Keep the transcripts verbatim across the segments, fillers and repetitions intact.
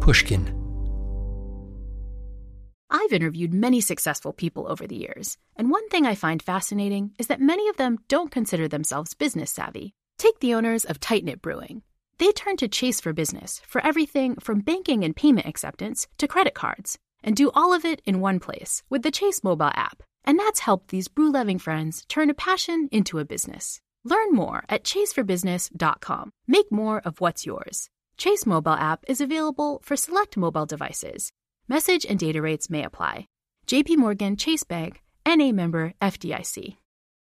Pushkin. I've interviewed many successful people over the years, and one thing I find fascinating is that many of them don't consider themselves business savvy. Take the owners of Tight Knit Brewing. They turned to Chase for Business for everything from banking and payment acceptance to credit cards, and do all of it in one place with the Chase mobile app. And that's helped these brew-loving friends turn a passion into a business. Learn more at chase for business dot com. Make more of what's yours. Chase mobile app is available for select mobile devices. Message and data rates may apply. J P Morgan Chase Bank, N A member F D I C.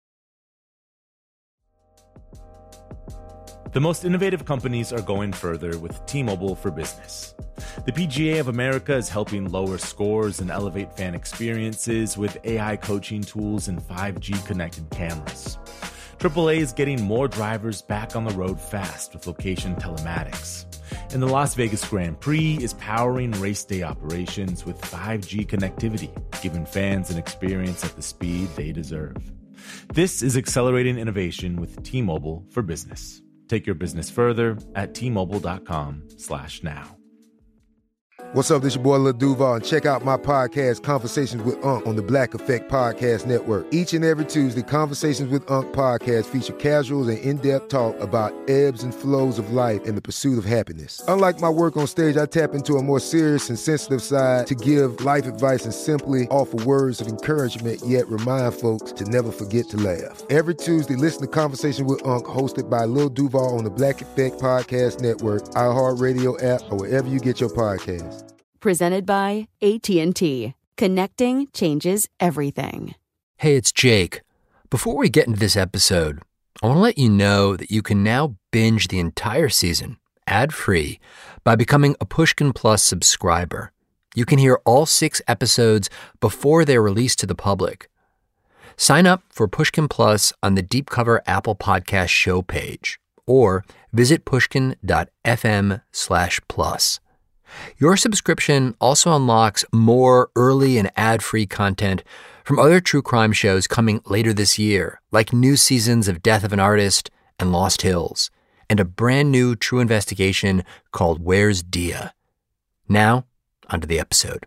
The most innovative companies are going further with T-Mobile for Business. The P G A of America is helping lower scores and elevate fan experiences with A I coaching tools and five G connected cameras. triple A is getting more drivers back on the road fast with location telematics. And the Las Vegas Grand Prix is powering race day operations with five G connectivity, giving fans an experience at the speed they deserve. This is accelerating innovation with T-Mobile for Business. Take your business further at T Mobile dot com slash now. What's up, this your boy Lil Duval, and check out my podcast, Conversations with Unc, on the Black Effect Podcast Network. Each and every Tuesday, Conversations with Unc podcast feature casual and in-depth talk about ebbs and flows of life and the pursuit of happiness. Unlike my work on stage, I tap into a more serious and sensitive side to give life advice and simply offer words of encouragement, yet remind folks to never forget to laugh. Every Tuesday, listen to Conversations with Unc, hosted by Lil Duval on the Black Effect Podcast Network, iHeartRadio app, or wherever you get your podcasts. Presented by A T and T. Connecting changes everything. Hey, it's Jake. Before we get into this episode, I want to let you know that you can now binge the entire season, ad-free, by becoming a Pushkin Plus subscriber. You can hear all six episodes before they're released to the public. Sign up for Pushkin Plus on the Deep Cover Apple Podcast show page, or visit pushkin.fm slash plus. Your subscription also unlocks more early and ad-free content from other true crime shows coming later this year, like new seasons of Death of an Artist and Lost Hills, and a brand new true investigation called Where's Dia? Now, onto the episode.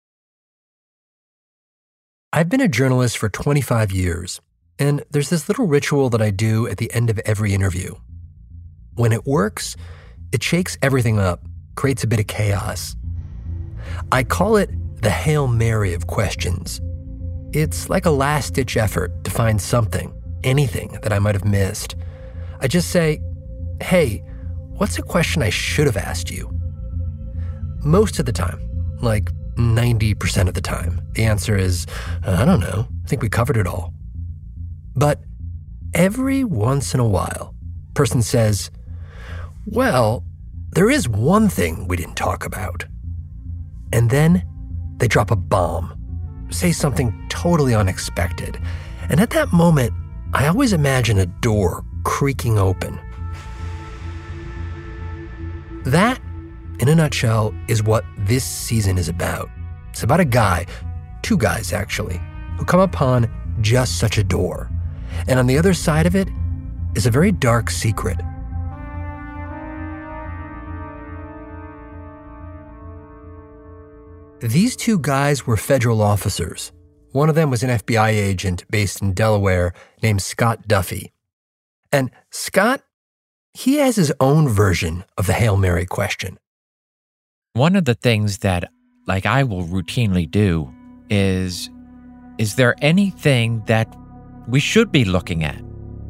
I've been a journalist for twenty-five years, and there's this little ritual that I do at the end of every interview. When it works, it shakes everything up, creates a bit of chaos. I call it the Hail Mary of questions. It's like a last-ditch effort to find something, anything that I might have missed. I just say, hey, what's a question I should have asked you? Most of the time, like ninety percent of the time, the answer is, I don't know, I think we covered it all. But every once in a while, a person says, well, there is one thing we didn't talk about. And then they drop a bomb, say something totally unexpected. And at that moment, I always imagine a door creaking open. That, in a nutshell, is what this season is about. It's about a guy, two guys actually, who come upon just such a door. And on the other side of it is a very dark secret. These two guys were federal officers. One of them was an F B I agent based in Delaware named Scott Duffy. And Scott, he has his own version of the Hail Mary question. One of the things that, like, I will routinely do is, is there anything that we should be looking at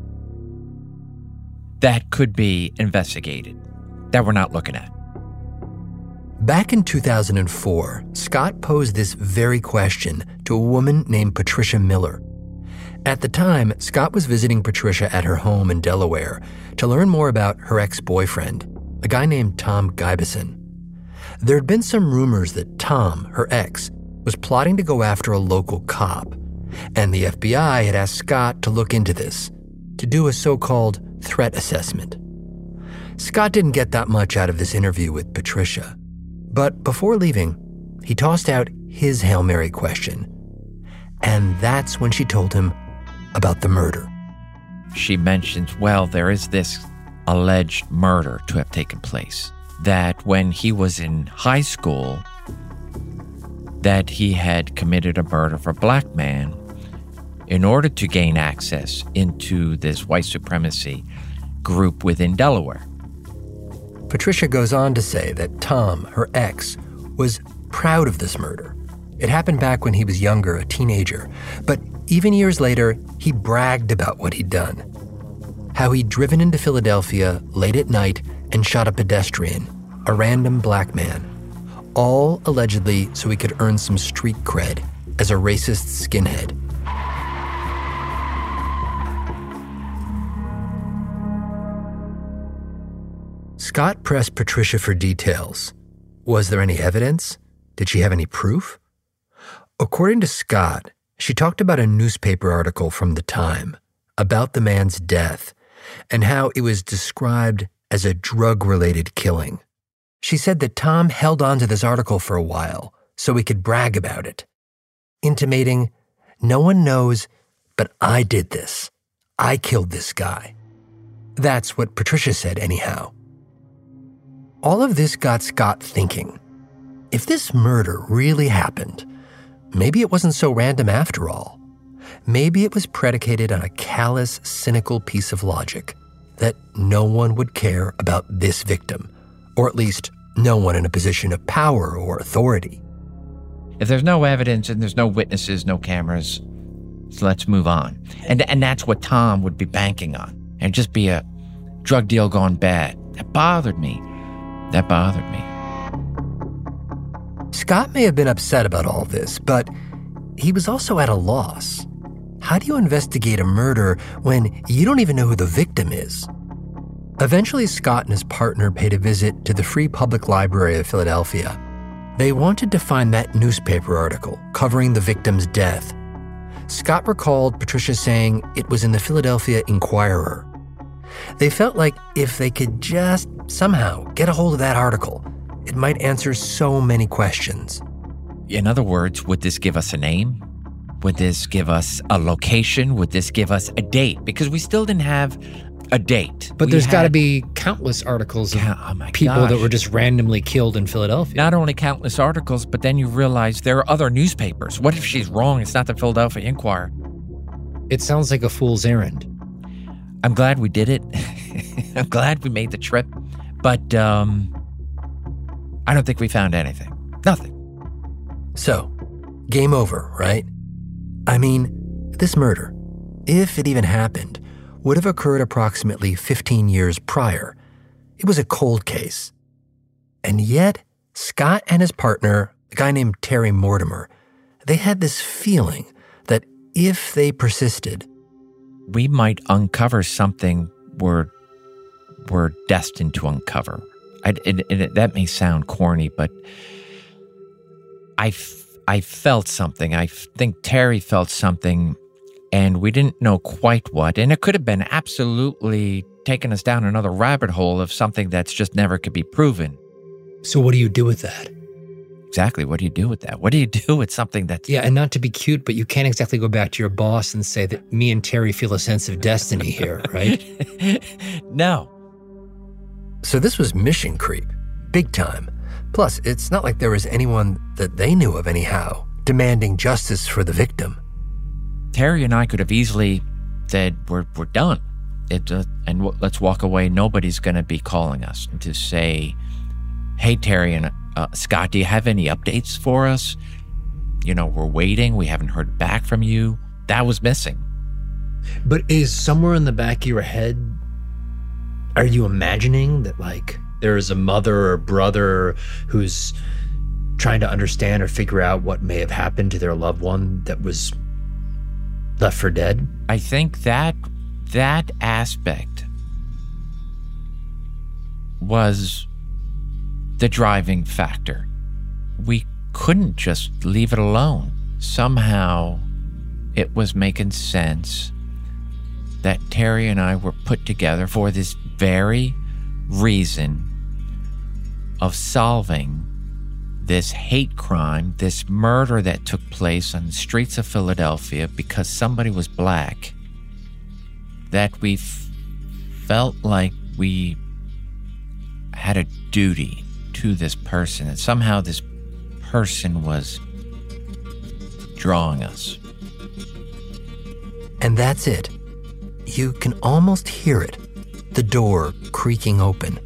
that could be investigated that we're not looking at? Back in two thousand four, Scott posed this very question to a woman named Patricia Miller. At the time, Scott was visiting Patricia at her home in Delaware to learn more about her ex-boyfriend, a guy named Tom Gibson. There had been some rumors that Tom, her ex, was plotting to go after a local cop, and the F B I had asked Scott to look into this, to do a so-called threat assessment. Scott didn't get that much out of this interview with Patricia. But before leaving, he tossed out his Hail Mary question. And that's when she told him about the murder. She mentions, well, there is this alleged murder to have taken place. that when he was in high school, that he had committed a murder for a black man in order to gain access into this white supremacy group within Delaware. Patricia goes on to say that Tom, her ex, was proud of this murder. It happened back when he was younger, a teenager. But even years later, he bragged about what he'd done. How he'd driven into Philadelphia late at night and shot a pedestrian, a random black man. All allegedly so he could earn some street cred as a racist skinhead. Scott pressed Patricia for details. Was there any evidence? Did she have any proof? According to Scott, she talked about a newspaper article from the time about the man's death and how it was described as a drug-related killing. She said that Tom held on to this article for a while so he could brag about it, intimating, "No one knows, but I did this. I killed this guy." That's what Patricia said anyhow. All of this got Scott thinking. If this murder really happened, maybe it wasn't so random after all. Maybe it was predicated on a callous, cynical piece of logic that no one would care about this victim, or at least no one in a position of power or authority. If there's no evidence and there's no witnesses, no cameras, so let's move on. And and that's what Tom would be banking on. And just be a drug deal gone bad. That bothered me. That bothered me. Scott may have been upset about all this, but he was also at a loss. How do you investigate a murder when you don't even know who the victim is? Eventually, Scott and his partner paid a visit to the Free Public Library of Philadelphia. They wanted to find that newspaper article covering the victim's death. Scott recalled Patricia saying it was in the Philadelphia Inquirer. They felt like if they could just somehow get a hold of that article, it might answer so many questions. In other words, would this give us a name? Would this give us a location? Would this give us a date? Because we still didn't have a date. But We there's got to had- be countless articles of Count- oh my people gosh. that were just randomly killed in Philadelphia. Not only countless articles, but then you realize there are other newspapers. What if she's wrong? It's not the Philadelphia Inquirer. It sounds like a fool's errand. I'm glad we did it. I'm glad we made the trip. But um, I don't think we found anything. Nothing. So, game over, right? I mean, this murder, if it even happened, would have occurred approximately fifteen years prior. It was a cold case. And yet, Scott and his partner, a guy named Terry Mortimer, they had this feeling that if they persisted, We might uncover something we're, we're destined to uncover. I, it, it, that may sound corny, but I, f- I felt something. I think Terry felt something, and we didn't know quite what. And it could have been absolutely taking us down another rabbit hole of something that's just never could be proven. So what do you do with that? Exactly. What do you do with that? What do you do with something that's... Yeah, and not to be cute, but you can't exactly go back to your boss and say that me and Terry feel a sense of destiny here, right? No. so this was mission creep, big time. Plus, it's not like there was anyone that they knew of anyhow, demanding justice for the victim. Terry and I could have easily said, we're, we're done. It, uh, and w- let's walk away. Nobody's going to be calling us to say, hey, Terry and uh, Scott, do you have any updates for us? You know, we're waiting. We haven't heard back from you. That was missing. But is somewhere in the back of your head, are you imagining that, like, there's a mother or brother who's trying to understand or figure out what may have happened to their loved one that was left for dead? I think that that aspect was the driving factor. We couldn't just leave it alone. Somehow it was making sense that Terry and I were put together for this very reason of solving this hate crime, this murder that took place on the streets of Philadelphia because somebody was black, that we f- felt like we had a duty to this person, and somehow this person was drawing us. And that's it. You can almost hear it, the door creaking open.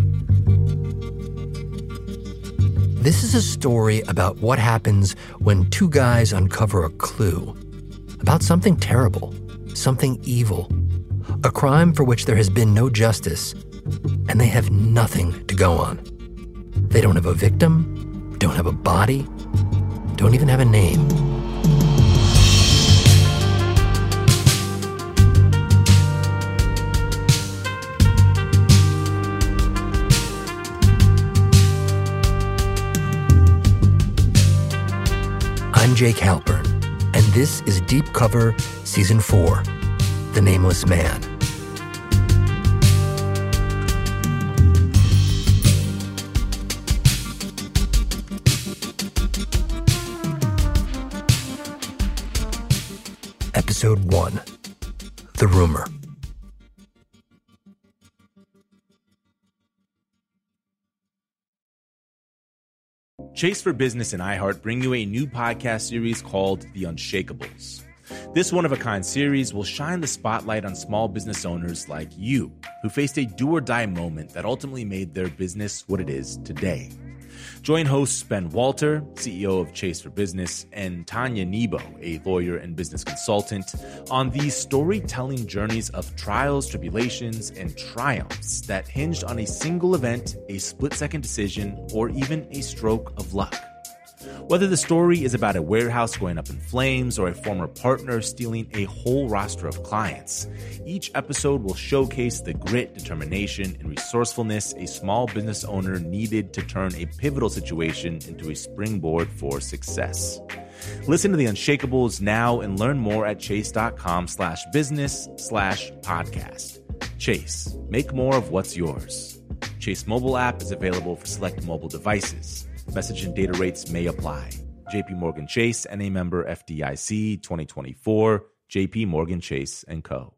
This is a story about what happens when two guys uncover a clue about something terrible, something evil, a crime for which there has been no justice, and they have nothing to go on. They don't have a victim, don't have a body, don't even have a name. I'm Jake Halpern, and this is Deep Cover Season four, The Nameless Man. Episode one, The Rumor. Chase for Business and iHeart bring you a new podcast series called The Unshakables. This one-of-a-kind series will shine the spotlight on small business owners like you, who faced a do-or-die moment that ultimately made their business what it is today. Join hosts Ben Walter, C E O of Chase for Business, and Tanya Nebo, a lawyer and business consultant, on these storytelling journeys of trials, tribulations, and triumphs that hinged on a single event, a split-second decision, or even a stroke of luck. Whether the story is about a warehouse going up in flames or a former partner stealing a whole roster of clients, each episode will showcase the grit, determination, and resourcefulness a small business owner needed to turn a pivotal situation into a springboard for success. Listen to The Unshakables now and learn more at chase.com slash business slash podcast. Chase, make more of what's yours. Chase mobile app is available for select mobile devices. Message and data rates may apply. J P Morgan Chase, N A member F D I C, twenty twenty-four, J P Morgan Chase and Co.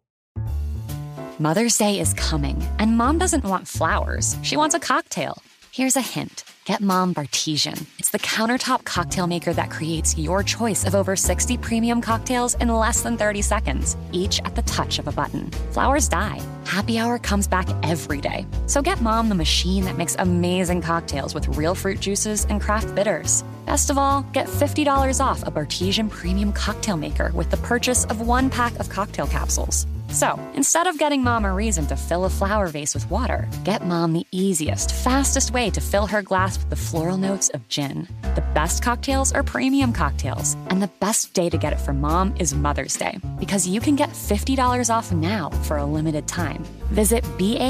Mother's Day is coming, and Mom doesn't want flowers. She wants a cocktail. Here's a hint. Get Mom Bartesian. It's the countertop cocktail maker that creates your choice of over sixty premium cocktails in less than thirty seconds, each at the touch of a button. Flowers die. Happy Hour comes back every day. So get Mom the machine that makes amazing cocktails with real fruit juices and craft bitters. Best of all, get fifty dollars off a Bartesian premium cocktail maker with the purchase of one pack of cocktail capsules. So, instead of getting Mom a reason to fill a flower vase with water, get Mom the easiest, fastest way to fill her glass with the floral notes of gin. The best cocktails are premium cocktails, and the best day to get it for Mom is Mother's Day, because you can get fifty dollars off now for a limited time. Visit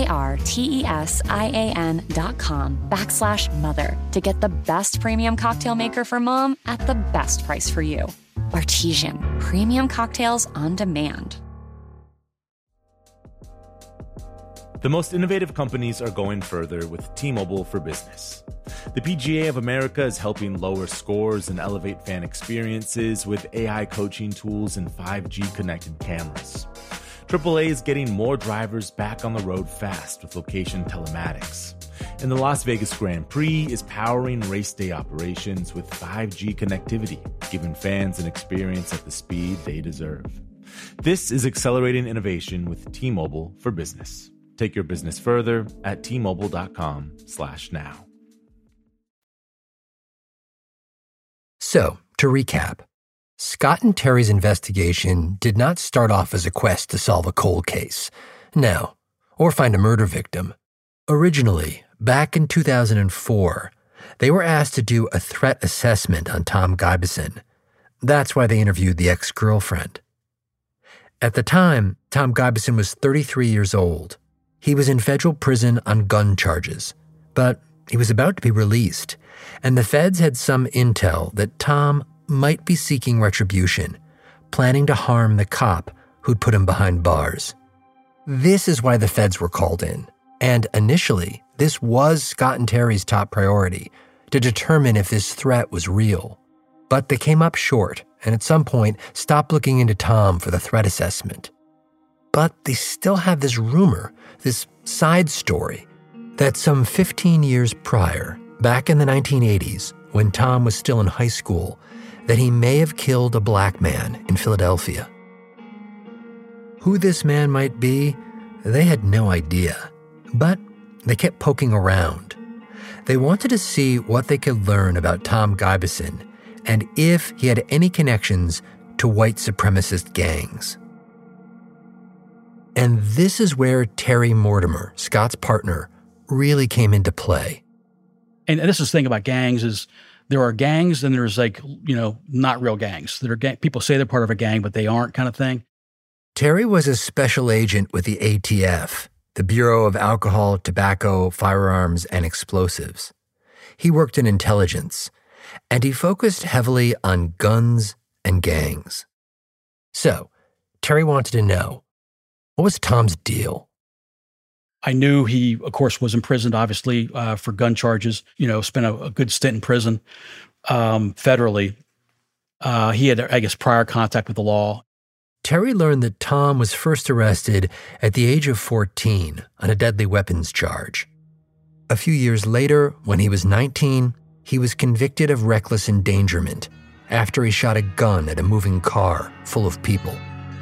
B-A-R-T-E-S-I-A-N dot com backslash mother to get the best premium cocktail maker for Mom at the best price for you. Bartesian, premium cocktails on demand. The most innovative companies are going further with T-Mobile for Business. The P G A of America is helping lower scores and elevate fan experiences with A I coaching tools and five G connected cameras. triple A is getting more drivers back on the road fast with location telematics. And the Las Vegas Grand Prix is powering race day operations with five G connectivity, giving fans an experience at the speed they deserve. This is accelerating innovation with T-Mobile for Business. Take your business further at T-Mobile.com slash now. So, to recap, Scott and Terry's investigation did not start off as a quest to solve a cold case. No, or find a murder victim. Originally, back in two thousand four, they were asked to do a threat assessment on Tom Gibson. That's why they interviewed the ex-girlfriend. At the time, Tom Gibson was thirty-three years old. He was in federal prison on gun charges, but he was about to be released, and the feds had some intel that Tom might be seeking retribution, planning to harm the cop who'd put him behind bars. This is why the feds were called in, and initially, this was Scott and Terry's top priority, to determine if this threat was real. But they came up short, and at some point stopped looking into Tom for the threat assessment. But they still have this rumor, this side story, that some fifteen years prior, back in the nineteen eighties, when Tom was still in high school, that he may have killed a black man in Philadelphia. Who this man might be, they had no idea, but they kept poking around. They wanted to see what they could learn about Tom Guybeson and if he had any connections to white supremacist gangs. And this is where Terry Mortimer, Scott's partner, really came into play. And this is the thing about gangs is there are gangs and there's like, you know, not real gangs. There are gang- people say they're part of a gang, but they aren't kind of thing. Terry was a special agent with the A T F, the Bureau of Alcohol, Tobacco, Firearms, and Explosives. He worked in intelligence, and he focused heavily on guns and gangs. So, Terry wanted to know, what was Tom's deal? I knew he, of course, was imprisoned, obviously, uh, for gun charges, you know, spent a, a good stint in prison um, federally. Uh, he had, I guess, prior contact with the law. Terry learned that Tom was first arrested at the age of fourteen on a deadly weapons charge. A few years later, when he was nineteen, he was convicted of reckless endangerment after he shot a gun at a moving car full of people.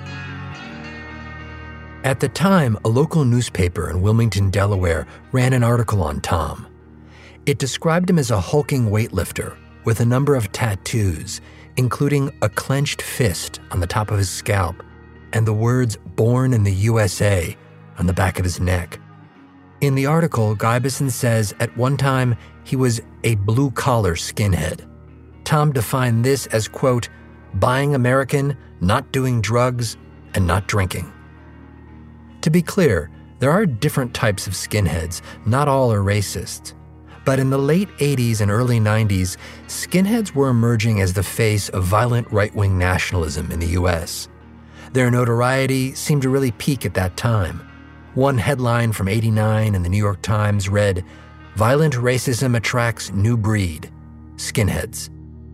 At the time, a local newspaper in Wilmington, Delaware, ran an article on Tom. It described him as a hulking weightlifter with a number of tattoos, including a clenched fist on the top of his scalp and the words "Born in the U S A" on the back of his neck. In the article, Guybeson says at one time he was a blue-collar skinhead. Tom defined this as, quote, buying American, not doing drugs, and not drinking. To be clear, there are different types of skinheads. Not all are racist. But in the late eighties and early nineties, skinheads were emerging as the face of violent right-wing nationalism in the U S. Their notoriety seemed to really peak at that time. One headline from eighty-nine in the New York Times read, "Violent racism attracts new breed, skinheads."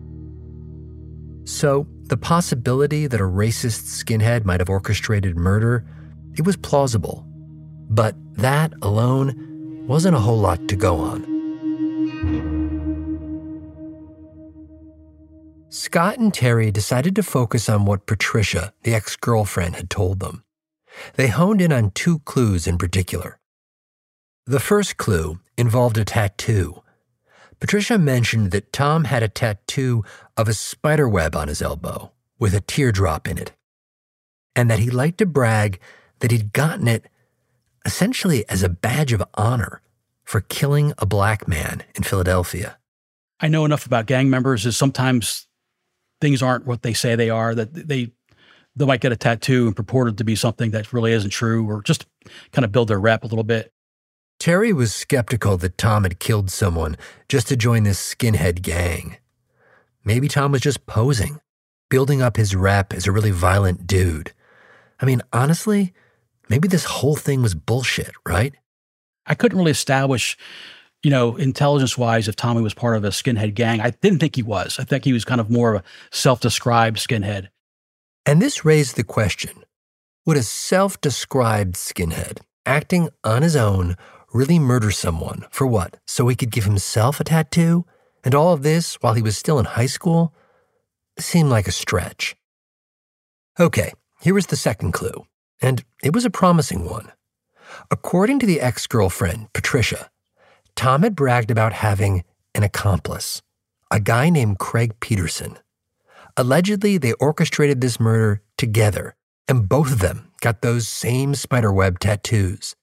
So, the possibility that a racist skinhead might have orchestrated murder, it was plausible. But that alone wasn't a whole lot to go on. Scott and Terry decided to focus on what Patricia, the ex-girlfriend, had told them. They honed in on two clues in particular. The first clue involved a tattoo. Patricia mentioned that Tom had a tattoo of a spider web on his elbow with a teardrop in it, and that he liked to brag that he'd gotten it essentially as a badge of honor for killing a black man in Philadelphia. I know enough about gang members is sometimes things aren't what they say they are, that they they might get a tattoo and purported to be something that really isn't true, or just kind of build their rep a little bit. Terry was skeptical that Tom had killed someone just to join this skinhead gang. Maybe Tom was just posing, building up his rep as a really violent dude. I mean, honestly, maybe this whole thing was bullshit, right? I couldn't really establish, you know, intelligence-wise if Tommy was part of a skinhead gang. I didn't think he was. I think he was kind of more of a self-described skinhead. And this raised the question, would a self-described skinhead, acting on his own, really murder someone for what? So he could give himself a tattoo? And all of this while he was still in high school? It seemed like a stretch. Okay, here was the second clue, and it was a promising one. According to the ex-girlfriend, Patricia, Tom had bragged about having an accomplice, a guy named Craig Peterson. Allegedly, they orchestrated this murder together, and both of them got those same spiderweb tattoos.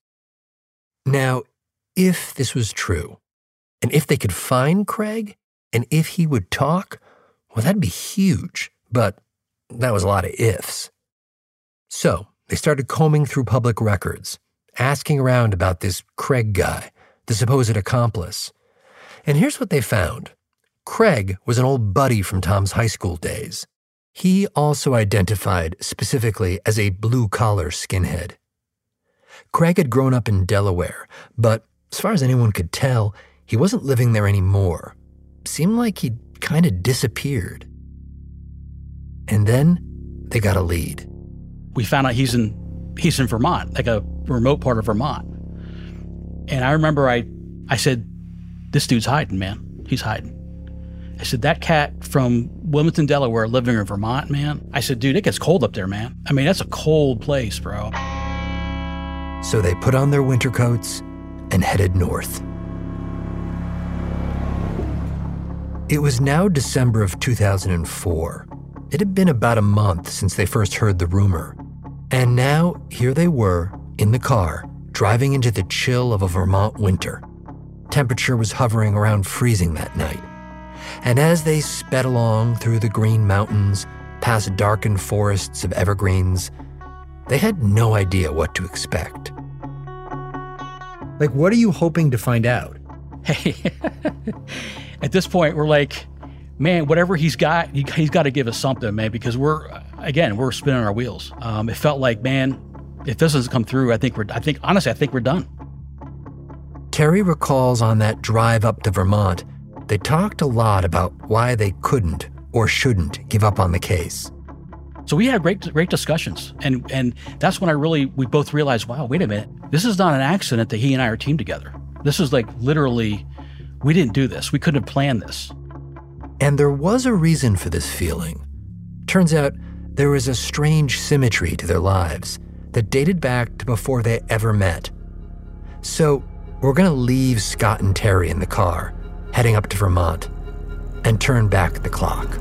Now, if this was true, and if they could find Craig, and if he would talk, well, that'd be huge, but that was a lot of ifs. So, they started combing through public records, asking around about this Craig guy, the supposed accomplice. And here's what they found. Craig was an old buddy from Tom's high school days. He also identified specifically as a blue-collar skinhead. Craig had grown up in Delaware, but as far as anyone could tell, he wasn't living there anymore. Seemed like he'd kind of disappeared. And then they got a lead. We found out he's in he's in Vermont, like a remote part of Vermont. And I remember I, I said, this dude's hiding, man. He's hiding. I said, that cat from Wilmington, Delaware, living in Vermont, man. I said, dude, it gets cold up there, man. I mean, that's a cold place, bro. So they put on their winter coats and headed north. It was now December of two thousand four. It had been about a month since they first heard the rumor. And now, here they were, in the car, driving into the chill of a Vermont winter. Temperature was hovering around freezing that night. And as they sped along through the green mountains, past darkened forests of evergreens, they had no idea what to expect. Like, what are you hoping to find out? Hey, at this point, we're like, man, whatever he's got, he, he's got to give us something, man, because we're, again, we're spinning our wheels. Um, it felt like, man, if this doesn't come through, I think we're, I think, honestly, I think we're done. Terry recalls on that drive up to Vermont, they talked a lot about why they couldn't or shouldn't give up on the case. So we had great, great discussions. And, and that's when I really, we both realized, wow, wait a minute. This is not an accident that he and I are teamed together. This is like literally, we didn't do this. We couldn't have planned this. And there was a reason for this feeling. Turns out there was a strange symmetry to their lives that dated back to before they ever met. So we're going to leave Scott and Terry in the car, heading up to Vermont, and turn back the clock.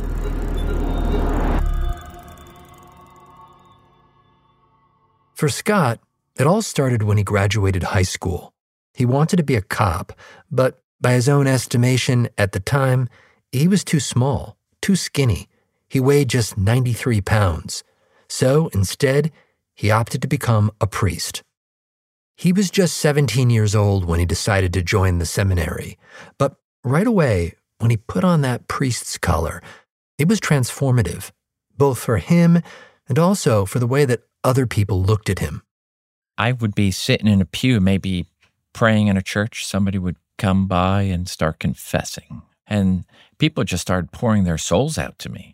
For Scott, it all started when he graduated high school. He wanted to be a cop, but by his own estimation at the time, he was too small, too skinny. He weighed just ninety-three pounds. So instead, he opted to become a priest. He was just seventeen years old when he decided to join the seminary, but right away, when he put on that priest's collar, it was transformative, both for him and also for the way that other people looked at him. I would be sitting in a pew, maybe praying in a church. Somebody would come by and start confessing, and people just started pouring their souls out to me.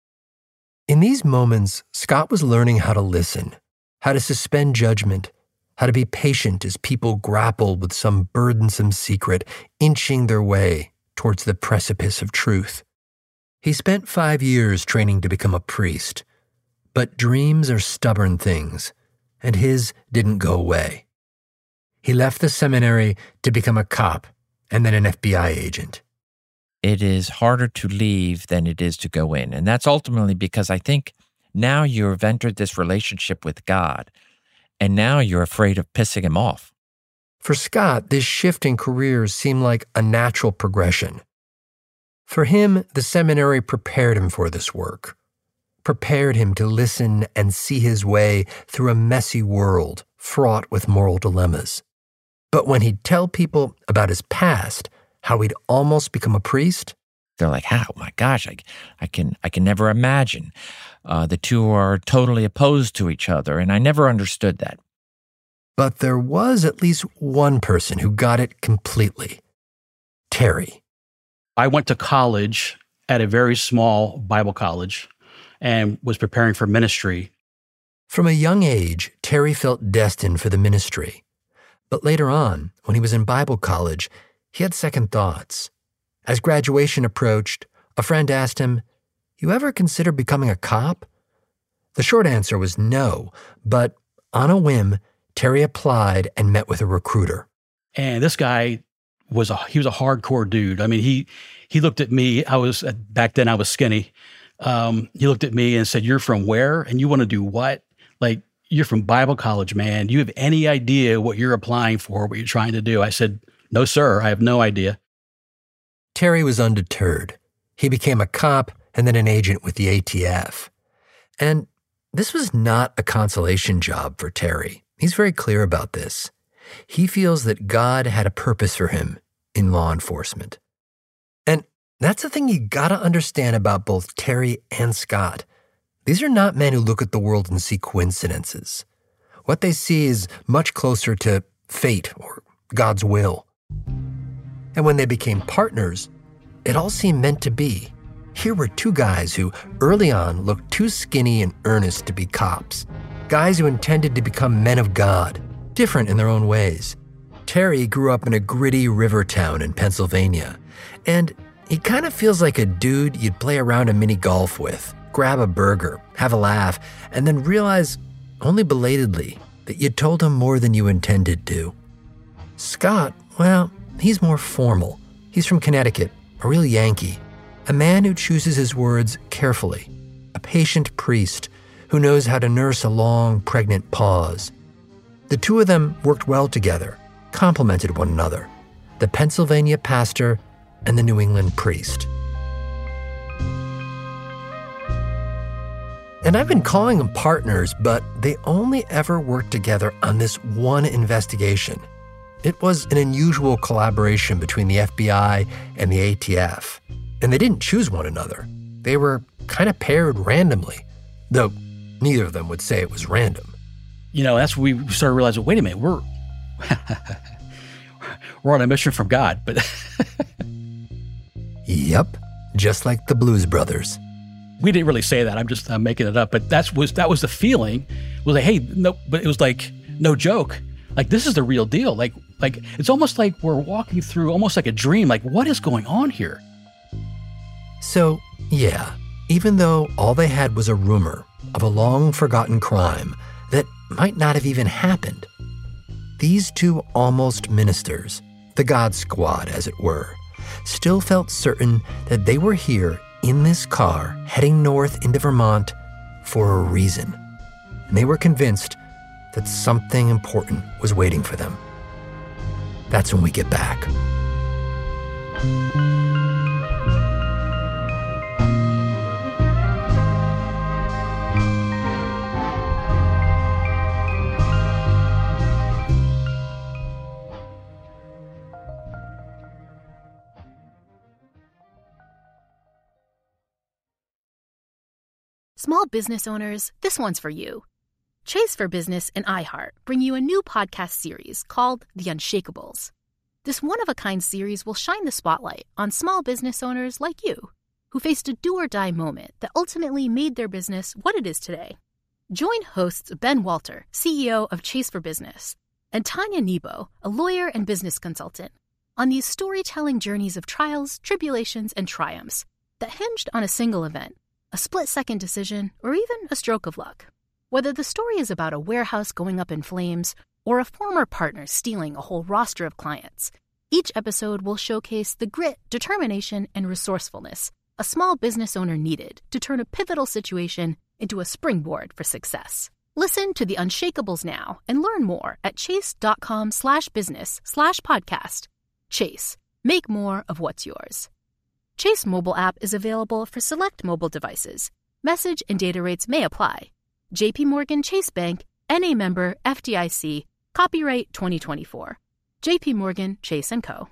In these moments, Scott was learning how to listen, how to suspend judgment, how to be patient as people grappled with some burdensome secret, inching their way towards the precipice of truth. He spent five years training to become a priest, but dreams are stubborn things, and his didn't go away. He left the seminary to become a cop and then an F B I agent. It is harder to leave than it is to go in. And that's ultimately because I think now you've entered this relationship with God, and now you're afraid of pissing him off. For Scott, this shift in careers seemed like a natural progression. For him, the seminary prepared him for this work, prepared him to listen and see his way through a messy world fraught with moral dilemmas. But when he'd tell people about his past, how he'd almost become a priest, they're like, how? My gosh, I, I can I can never imagine. Uh, the two are totally opposed to each other, and I never understood that. But there was at least one person who got it completely. Terry. I went to college at a very small Bible college and was preparing for ministry. From a young age, Terry felt destined for the ministry. But later on, when he was in Bible college, he had second thoughts. As graduation approached, a friend asked him, "You ever consider becoming a cop?" The short answer was no, but on a whim, Terry applied and met with a recruiter. And this guy was a he was a hardcore dude. I mean, he he looked at me. I was back then I was skinny. Um, he looked at me and said, "You're from where? And you want to do what? Like, you're from Bible college, man. Do you have any idea what you're applying for, what you're trying to do?" I said, "No, sir. I have no idea." Terry was undeterred. He became a cop and then an agent with the A T F. And this was not a consolation job for Terry. He's very clear about this. He feels that God had a purpose for him in law enforcement. And that's the thing you gotta understand about both Terry and Scott. These are not men who look at the world and see coincidences. What they see is much closer to fate or God's will. And when they became partners, it all seemed meant to be. Here were two guys who early on looked too skinny and earnest to be cops. Guys who intended to become men of God, different in their own ways. Terry grew up in a gritty river town in Pennsylvania, and he kind of feels like a dude you'd play around a mini golf with, grab a burger, have a laugh, and then realize, only belatedly, that you told him more than you intended to. Scott, well, he's more formal. He's from Connecticut, a real Yankee, a man who chooses his words carefully, a patient priest who knows how to nurse a long, pregnant pause. The two of them worked well together, complemented one another, the Pennsylvania pastor and the New England priest. And I've been calling them partners, but they only ever worked together on this one investigation. It was an unusual collaboration between the F B I and the A T F. And they didn't choose one another. They were kind of paired randomly, though neither of them would say it was random. You know, that's when we started realizing, wait a minute, we're we're on a mission from God. But Yep, just like the Blues Brothers. We didn't really say that. I'm just I'm making it up. But that's was that was the feeling. Was like, hey, no, but it was like no joke. Like, this is the real deal. Like, like it's almost like we're walking through almost like a dream. Like, what is going on here? So, yeah, even though all they had was a rumor of a long-forgotten crime that might not have even happened, these two almost ministers, the God Squad as it were, still felt certain that they were here in this car heading north into Vermont for a reason. And they were convinced that something important was waiting for them. That's when we get back. Small business owners, this one's for you. Chase for Business and iHeart bring you a new podcast series called The Unshakables. This one-of-a-kind series will shine the spotlight on small business owners like you, who faced a do-or-die moment that ultimately made their business what it is today. Join hosts Ben Walter, C E O of Chase for Business, and Tanya Nebo, a lawyer and business consultant, on these storytelling journeys of trials, tribulations, and triumphs that hinged on a single event, a split-second decision, or even a stroke of luck. Whether the story is about a warehouse going up in flames or a former partner stealing a whole roster of clients, each episode will showcase the grit, determination, and resourcefulness a small business owner needed to turn a pivotal situation into a springboard for success. Listen to The Unshakables now and learn more at chase.com slash business slash podcast. Chase, make more of what's yours. Chase mobile app is available for select mobile devices. Message and data rates may apply. J P Morgan Chase Bank, N A member F D I C, copyright twenty twenty-four. J P Morgan Chase and Co.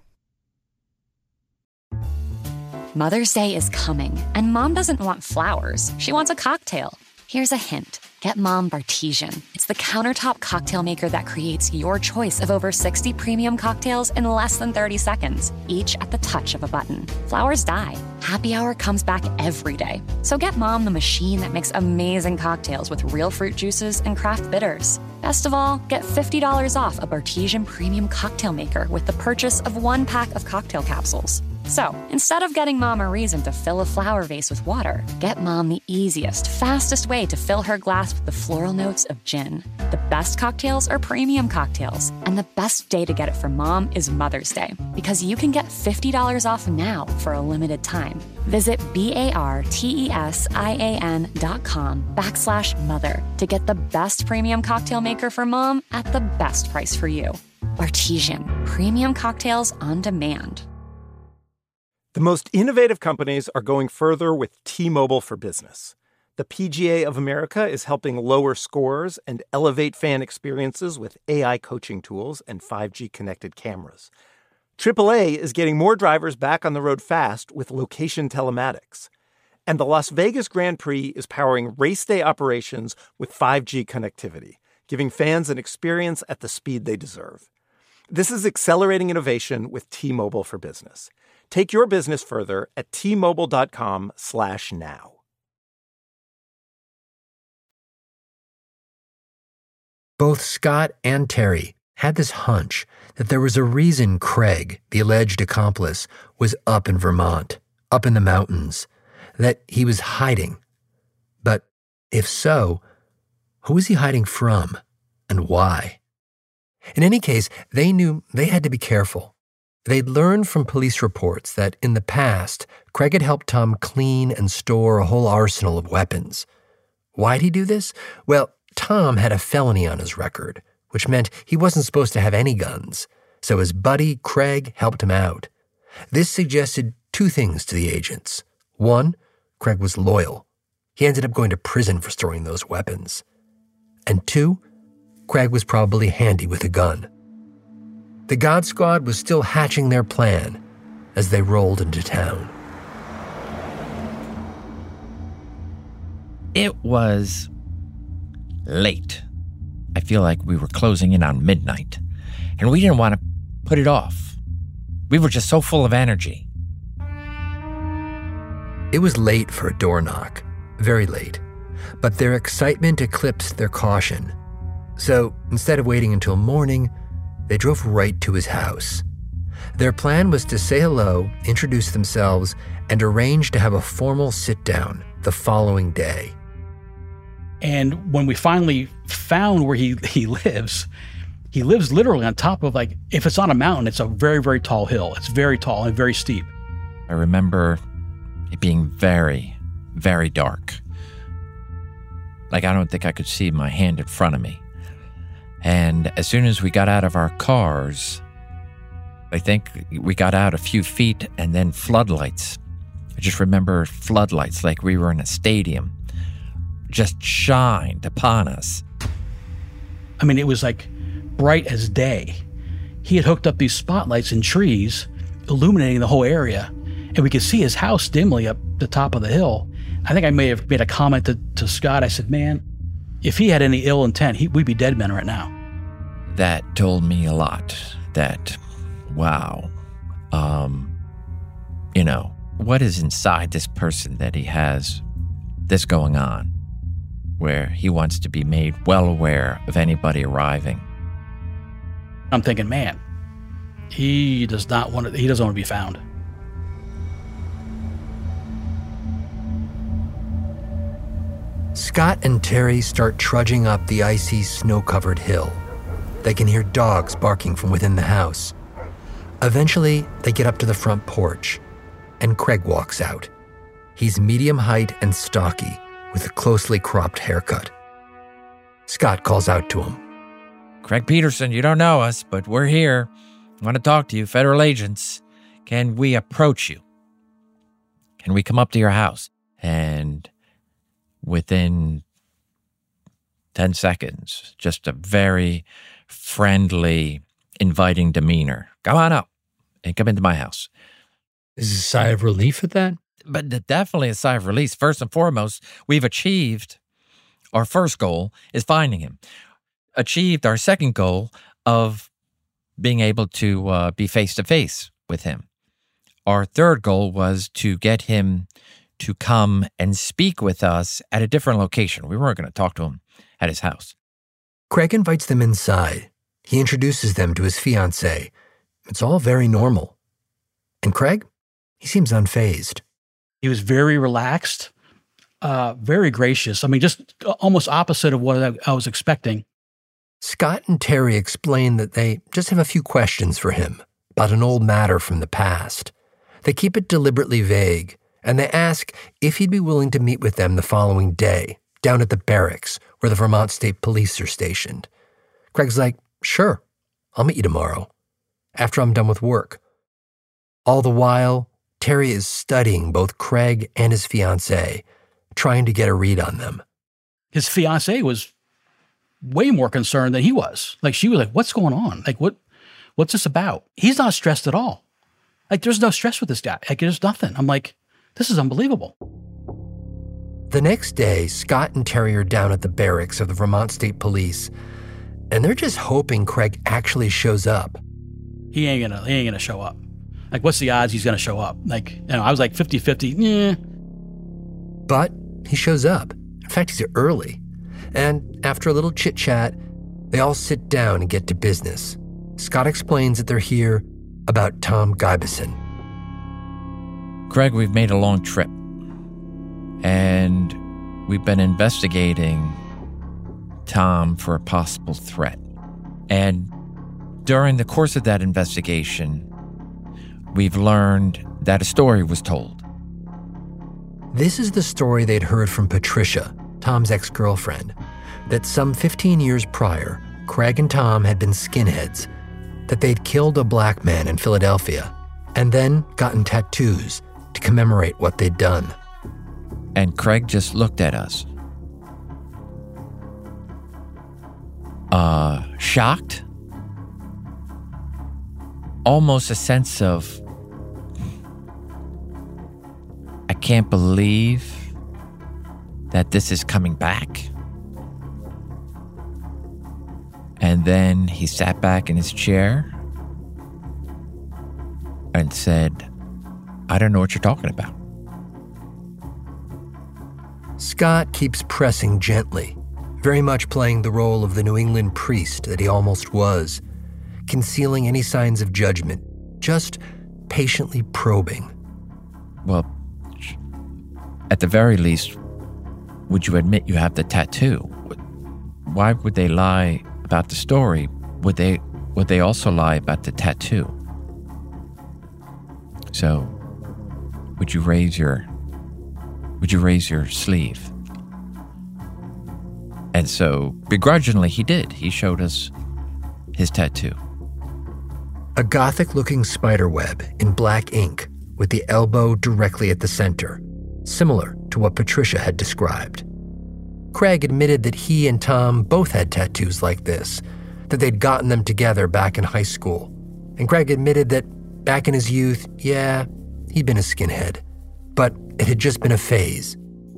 Mother's Day is coming, and Mom doesn't want flowers. She wants a cocktail. Here's a hint. Get Mom Bartesian. It's the countertop cocktail maker that creates your choice of over sixty premium cocktails in less than thirty seconds, each at the touch of a button. Flowers die. Happy Hour comes back every day. So get Mom the machine that makes amazing cocktails with real fruit juices and craft bitters. Best of all, get fifty dollars off a Bartesian premium cocktail maker with the purchase of one pack of cocktail capsules. So, instead of getting Mom a reason to fill a flower vase with water, get Mom the easiest, fastest way to fill her glass with the floral notes of gin. The best cocktails are premium cocktails, and the best day to get it for Mom is Mother's Day, because you can get fifty dollars off now for a limited time. Visit B-A-R-T-E-S-I-A-N dot com backslash mother to get the best premium cocktail maker for Mom at the best price for you. Bartesian, premium cocktails on demand. The most innovative companies are going further with T-Mobile for Business. The P G A of America is helping lower scores and elevate fan experiences with A I coaching tools and five G connected cameras. triple A is getting more drivers back on the road fast with location telematics. And the Las Vegas Grand Prix is powering race day operations with five G connectivity, giving fans an experience at the speed they deserve. This is accelerating innovation with T-Mobile for Business. Take your business further at T-Mobile.com slash now. Both Scott and Terry had this hunch that there was a reason Craig, the alleged accomplice, was up in Vermont, up in the mountains, that he was hiding. But if so, who was he hiding from and why? In any case, they knew they had to be careful. They'd learned from police reports that in the past, Craig had helped Tom clean and store a whole arsenal of weapons. Why'd he do this? Well, Tom had a felony on his record, which meant he wasn't supposed to have any guns, so his buddy, Craig, helped him out. This suggested two things to the agents. One, Craig was loyal. He ended up going to prison for storing those weapons. And two, Craig was probably handy with a gun. The God Squad was still hatching their plan as they rolled into town. It was late. I feel like we were closing in on midnight, and we didn't want to put it off. We were just so full of energy. It was late for a door knock, very late, but their excitement eclipsed their caution. So instead of waiting until morning, they drove right to his house. Their plan was to say hello, introduce themselves, and arrange to have a formal sit-down the following day. And when we finally found where he, he lives, he lives literally on top of, like, if it's on a mountain, it's a very, very tall hill. It's very tall and very steep. I remember it being very, very dark. Like, I don't think I could see my hand in front of me. And as soon as we got out of our cars, I think we got out a few feet and then floodlights. I just remember floodlights like we were in a stadium just shined upon us. I mean, it was like bright as day. He had hooked up these spotlights in trees, illuminating the whole area, and we could see his house dimly up the top of the hill. I think I may have made a comment to, to Scott. I said, man, if he had any ill intent, he, we'd be dead men right now. That told me a lot. That, wow, um, you know, what is inside this person that he has this going on, where he wants to be made well aware of anybody arriving? I'm thinking, man, he does not want to, he doesn't want to be found. Scott and Terry start trudging up the icy, snow-covered hill. They can hear dogs barking from within the house. Eventually, they get up to the front porch, and Craig walks out. He's medium height and stocky, with a closely cropped haircut. Scott calls out to him. Craig Peterson, you don't know us, but we're here. I want to talk to you, federal agents. Can we approach you? Can we come up to your house? And within ten seconds, just a very friendly, inviting demeanor. Come on up and come into my house. Is a sigh of relief at that? But definitely a sigh of release. First and foremost, we've achieved our first goal is finding him. Achieved our second goal of being able to uh, be face-to-face with him. Our third goal was to get him to come and speak with us at a different location. We weren't going to talk to him at his house. Craig invites them inside. He introduces them to his fiancée. It's all very normal. And Craig, he seems unfazed. He was very relaxed, uh, very gracious. I mean, just almost opposite of what I, I was expecting. Scott and Terry explain that they just have a few questions for him about an old matter from the past. They keep it deliberately vague, and they ask if he'd be willing to meet with them the following day, down at the barracks where the Vermont State Police are stationed. Craig's like, sure, I'll meet you tomorrow, after I'm done with work. All the while, Terry is studying both Craig and his fiancée, trying to get a read on them. His fiancée was way more concerned than he was. Like, she was like, what's going on? Like, what, what's this about? He's not stressed at all. Like, there's no stress with this guy. Like, there's nothing. I'm like, this is unbelievable. The next day, Scott and Terry are down at the barracks of the Vermont State Police, and they're just hoping Craig actually shows up. He ain't gonna, he ain't gonna show up. Like, what's the odds he's gonna show up? Like, you know, I was like fifty-fifty, yeah. But he shows up. In fact, he's early. And after a little chit-chat, They all sit down and get to business. Scott explains that they're here about Tom Gibson. Craig, we've made a long trip, and we've been investigating Tom for a possible threat. And during the course of that investigation, we've learned that a story was told. This is the story they'd heard from Patricia, Tom's ex-girlfriend, that some fifteen years prior, Craig and Tom had been skinheads, that they'd killed a black man in Philadelphia, and then gotten tattoos to commemorate what they'd done. And Craig just looked at us. Uh, shocked? Almost a sense of, I can't believe that this is coming back. And then he sat back in his chair and said, I don't know what you're talking about. Scott keeps pressing gently, very much playing the role of the New England priest that he almost was, concealing any signs of judgment, just patiently probing. Well, at the very least, would you admit you have the tattoo? Why would they lie about the story? Would they would they also lie about the tattoo? So, would you raise your would you raise your sleeve? And so, begrudgingly, he did. He showed us his tattoo. A gothic-looking spiderweb in black ink with the elbow directly at the center, similar to what Patricia had described. Craig admitted that he and Tom both had tattoos like this, that they'd gotten them together back in high school. And Craig admitted that back in his youth, yeah, he'd been a skinhead, but it had just been a phase.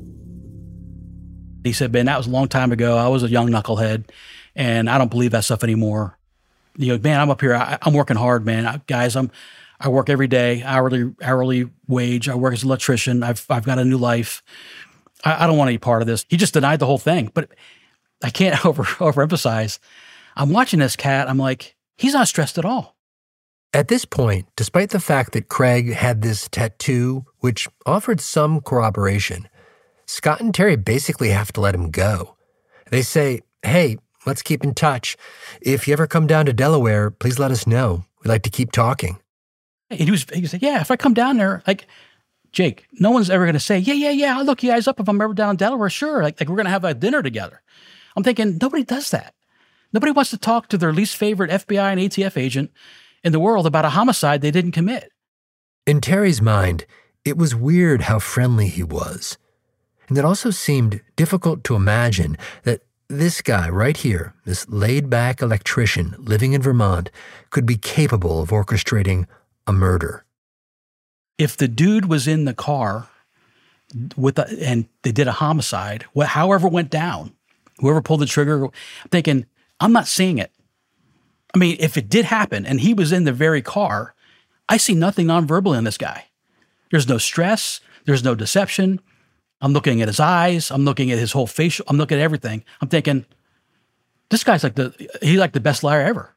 He said, man, that was a long time ago. I was a young knucklehead, and I don't believe that stuff anymore. You know, man, I'm up here. I, I'm working hard, man. I, guys, I'm, I work every day, hourly, hourly wage. I work as an electrician. I've, I've got a new life. I, I don't want to be part of this. He just denied the whole thing. But I can't over overemphasize. I'm watching this cat. I'm like, he's not stressed at all. At this point, despite the fact that Craig had this tattoo, which offered some corroboration, Scott and Terry basically have to let him go. They say, hey, let's keep in touch. If you ever come down to Delaware, please let us know. We'd like to keep talking. And he was, he said, yeah, if I come down there, like, Jake, no one's ever going to say, yeah, yeah, yeah, I'll look you guys up if I'm ever down in Delaware. Sure. Like, like we're going to have a dinner together. I'm thinking, nobody does that. Nobody wants to talk to their least favorite F B I and A T F agent in the world about a homicide they didn't commit. In Terry's mind, it was weird how friendly he was. And it also seemed difficult to imagine that this guy right here, this laid-back electrician living in Vermont, could be capable of orchestrating a murder. If the dude was in the car with a, and they did a homicide, wh- however it went down, whoever pulled the trigger, I'm thinking, I'm not seeing it. I mean, if it did happen and he was in the very car, I see nothing nonverbal in this guy. There's no stress. There's no deception. I'm looking at his eyes. I'm looking at his whole facial. I'm looking at everything. I'm thinking, this guy's like the, he's like the best liar ever.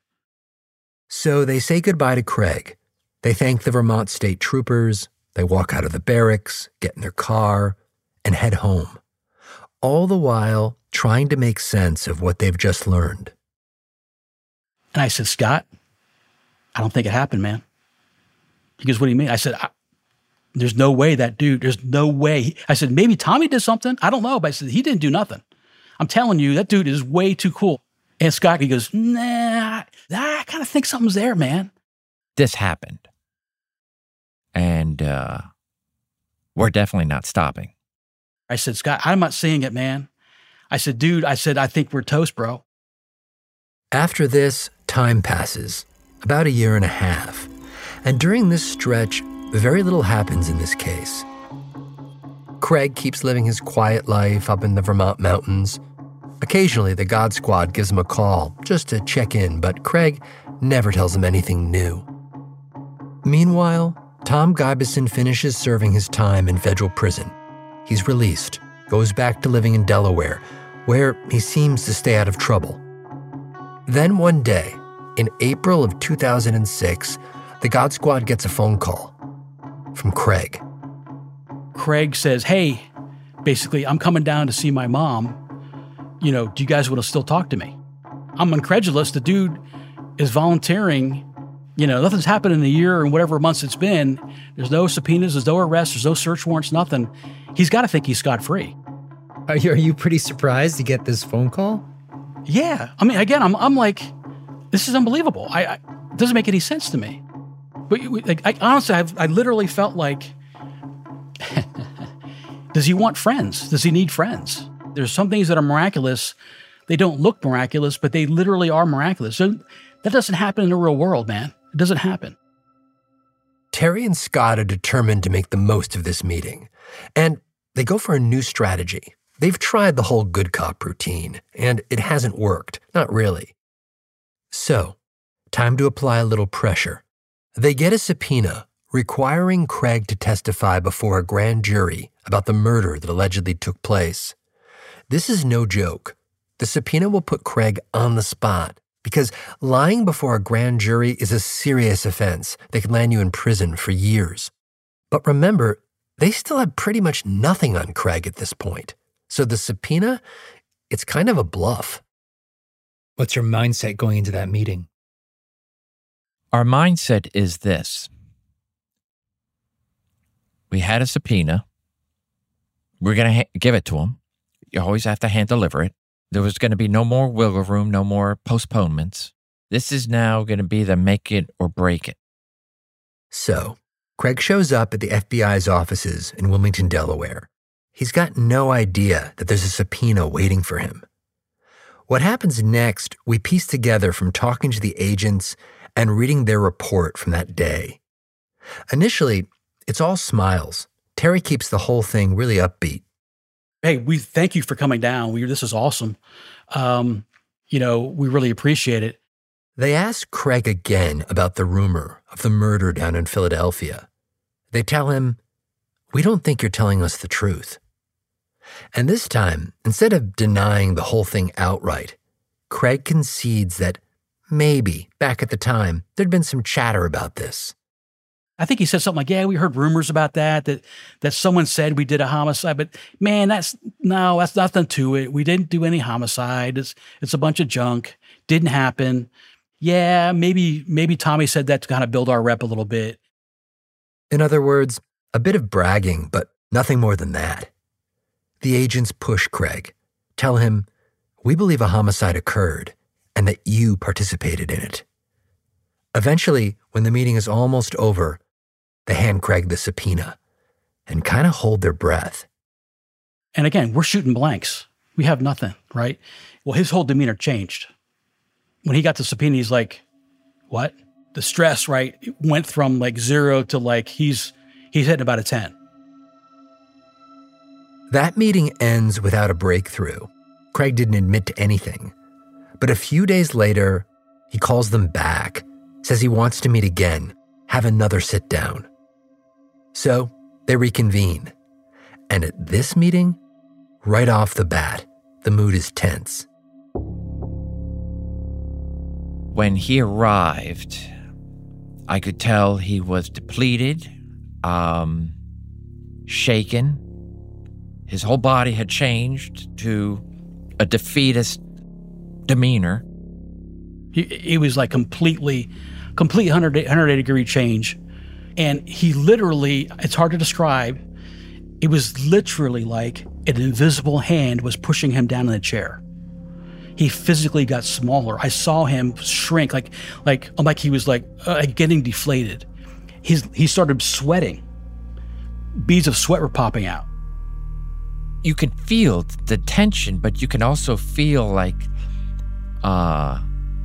So they say goodbye to Craig. They thank the Vermont State Troopers. They walk out of the barracks, get in their car, and head home. All the while trying to make sense of what they've just learned. And I said, Scott, I don't think it happened, man. He goes, what do you mean? I said, I, there's no way that dude, there's no way. I said, maybe Tommy did something. I don't know. But I said, he didn't do nothing. I'm telling you, that dude is way too cool. And Scott, he goes, nah, I kind of think something's there, man. This happened. And uh, we're definitely not stopping. I said, Scott, I'm not seeing it, man. I said, dude, I said, I think we're toast, bro. After this, time passes, about a year and a half. And during this stretch, very little happens in this case. Craig keeps living his quiet life up in the Vermont mountains. Occasionally, the God Squad gives him a call just to check in, but Craig never tells him anything new. Meanwhile, Tom Gibson finishes serving his time in federal prison. He's released, goes back to living in Delaware, where he seems to stay out of trouble. Then one day, in April of two thousand six, the God Squad gets a phone call from Craig. Craig says, hey, basically, I'm coming down to see my mom. You know, do you guys want to still talk to me? I'm incredulous. The dude is volunteering. You know, nothing's happened in a year and whatever months it's been. There's no subpoenas, there's no arrests, there's no search warrants, nothing. He's got to think he's scot-free. Are you, are you pretty surprised to get this phone call? Yeah. I mean, again, I'm I'm like, this is unbelievable. I, I it doesn't make any sense to me. But like, I, honestly, I've, I literally felt like, does he want friends? Does he need friends? There's some things that are miraculous. They don't look miraculous, but they literally are miraculous. So that doesn't happen in the real world, man. It doesn't happen. Terry and Scott are determined to make the most of this meeting, and they go for a new strategy. They've tried the whole good cop routine, and it hasn't worked. Not really. So, time to apply a little pressure. They get a subpoena requiring Craig to testify before a grand jury about the murder that allegedly took place. This is no joke. The subpoena will put Craig on the spot because lying before a grand jury is a serious offense that can land you in prison for years. But remember, they still have pretty much nothing on Craig at this point. So the subpoena, it's kind of a bluff. What's your mindset going into that meeting? Our mindset is this. We had a subpoena. We're going to ha- give it to him. You always have to hand deliver it. There was going to be no more wiggle room, no more postponements. This is now going to be the make it or break it. So, Craig shows up at the F B I's offices in Wilmington, Delaware. He's got no idea that there's a subpoena waiting for him. What happens next, we piece together from talking to the agents and reading their report from that day. Initially, it's all smiles. Terry keeps the whole thing really upbeat. Hey, we thank you for coming down. We, this is awesome. Um, you know, we really appreciate it. They ask Craig again about the rumor of the murder down in Philadelphia. They tell him, we don't think you're telling us the truth. And this time, instead of denying the whole thing outright, Craig concedes that maybe, back at the time, there'd been some chatter about this. I think he said something like, yeah, we heard rumors about that, that that someone said we did a homicide, but man, that's, no, that's nothing to it. We didn't do any homicide. It's it's a bunch of junk. Didn't happen. Yeah, maybe maybe Tommy said that to kind of build our rep a little bit. In other words, a bit of bragging, but nothing more than that. The agents push Craig, tell him, we believe a homicide occurred and that you participated in it. Eventually, when the meeting is almost over, they hand Craig the subpoena and kind of hold their breath. And again, we're shooting blanks. We have nothing, right? Well, his whole demeanor changed. When he got the subpoena, he's like, what? The stress, right, it went from like zero to like he's he's hitting about a ten. That meeting ends without a breakthrough. Craig didn't admit to anything. But a few days later, he calls them back, says he wants to meet again, have another sit down. So they reconvene. And at this meeting, right off the bat, the mood is tense. When he arrived, I could tell he was depleted, um, shaken. His whole body had changed to a defeatist demeanor. He, he was like completely, complete one hundred eighty degree change. And he literally, it's hard to describe, it was literally like an invisible hand was pushing him down in the chair. He physically got smaller. I saw him shrink, like like like he was like uh, getting deflated. He's, he started sweating. Beads of sweat were popping out. You can feel the tension, but you can also feel like uh,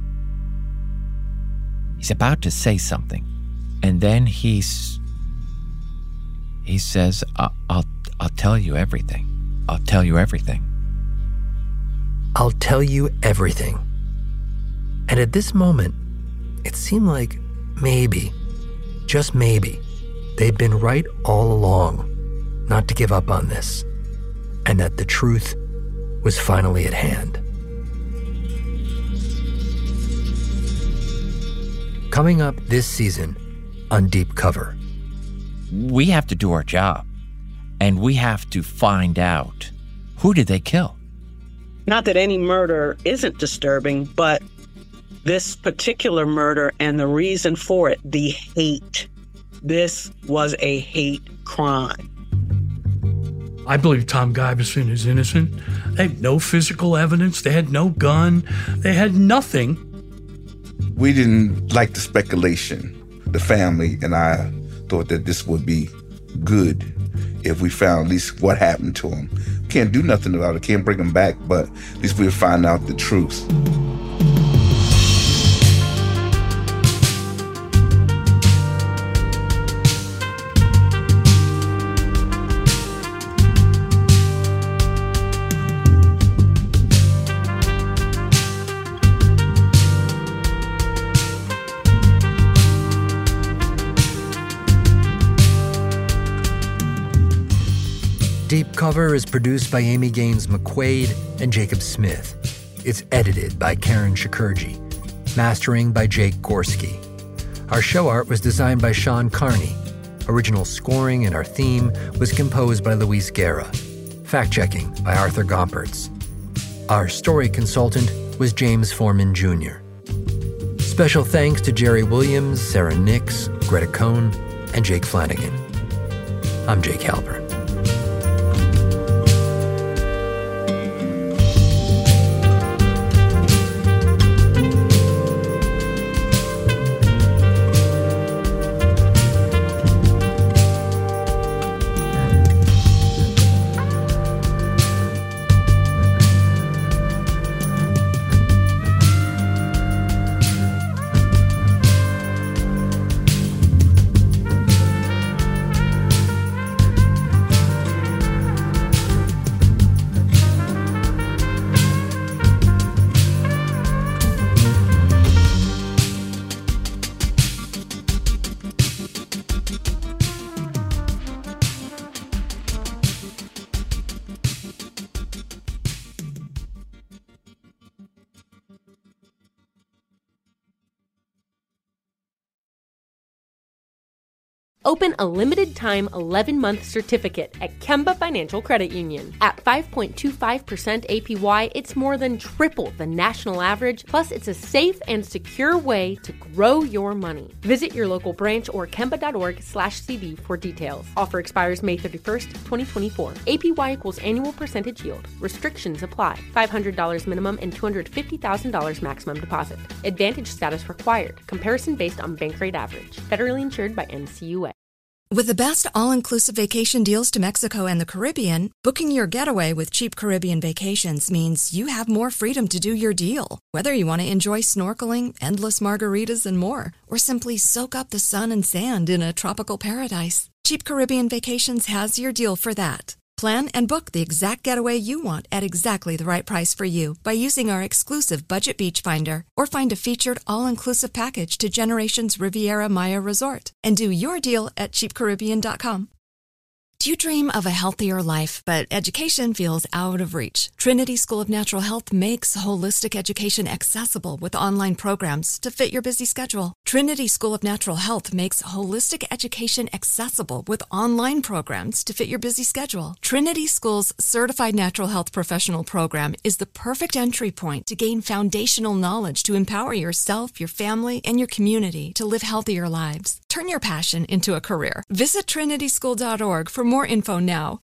he's about to say something. And then he's, he says, I'll, I'll, I'll tell you everything. I'll tell you everything. I'll tell you everything. And at this moment, it seemed like maybe, just maybe, they'd been right all along not to give up on this, and that the truth was finally at hand. Coming up this season on Deep Cover. We have to do our job, and we have to find out, who did they kill? Not that any murder isn't disturbing, but this particular murder and the reason for it, the hate. This was a hate crime. I believe Tom Guyverson is innocent. They have no physical evidence. They had no gun. They had nothing. We didn't like the speculation. The family and I thought that this would be good if we found at least what happened to him. Can't do nothing about it. Can't bring him back, but at least we'll find out the truth. Deep Cover is produced by Amy Gaines McQuaid and Jacob Smith. It's edited by Karen Shakurji. Mastering by Jake Gorski. Our show art was designed by Sean Carney. Original scoring and our theme was composed by Luis Guerra. Fact-checking by Arthur Gompertz. Our story consultant was James Foreman Junior Special thanks to Jerry Williams, Sarah Nix, Greta Cohn, and Jake Flanagan. I'm Jake Halpern. Open a limited-time eleven-month certificate at Kemba Financial Credit Union. At five point two five percent A P Y, it's more than triple the national average, plus it's a safe and secure way to grow your money. Visit your local branch or kemba.org slash CD for details. Offer expires May thirty-first, twenty twenty-four. A P Y equals annual percentage yield. Restrictions apply. five hundred dollars minimum and two hundred fifty thousand dollars maximum deposit. Advantage status required. Comparison based on bank rate average. Federally insured by N C U A. With the best all-inclusive vacation deals to Mexico and the Caribbean, booking your getaway with Cheap Caribbean Vacations means you have more freedom to do your deal. Whether you want to enjoy snorkeling, endless margaritas, and more, or simply soak up the sun and sand in a tropical paradise, Cheap Caribbean Vacations has your deal for that. Plan and book the exact getaway you want at exactly the right price for you by using our exclusive Budget Beach Finder, or find a featured all-inclusive package to Generations Riviera Maya Resort and do your deal at cheap caribbean dot com. Do you dream of a healthier life, but education feels out of reach? Trinity School of Natural Health makes holistic education accessible with online programs to fit your busy schedule. Trinity School of Natural Health makes holistic education accessible with online programs to fit your busy schedule. Trinity School's Certified Natural Health Professional Program is the perfect entry point to gain foundational knowledge to empower yourself, your family, and your community to live healthier lives. Turn your passion into a career. Visit trinity school dot org for more info now.